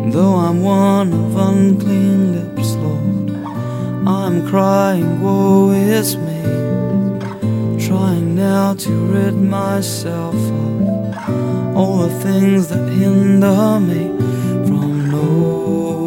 Though I'm one of unclean lips, Lord, I'm crying, woe is me, trying now to rid myself of all the things that hinder me from knowing